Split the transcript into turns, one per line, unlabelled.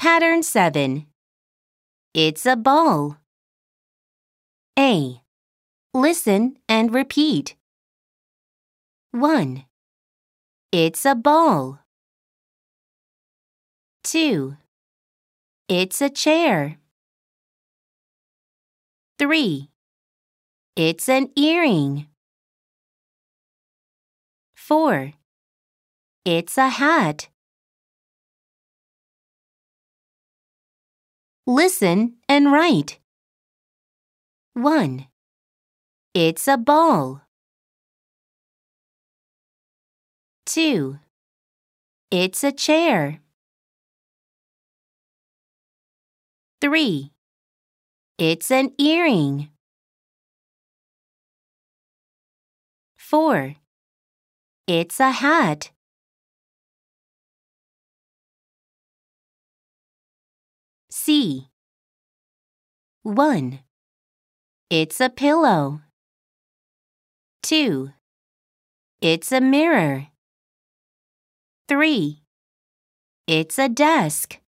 Pattern 7. It's a ball. A. Listen and repeat. 1. It's a ball. 2. It's a chair. 3. It's an earring. 4. It's a hat. Listen and write. 1. It's a ball. 2. It's a chair. 3. It's an earring. 4. It's a hat. C. 1. It's a pillow. 2. It's a mirror. 3. It's a desk.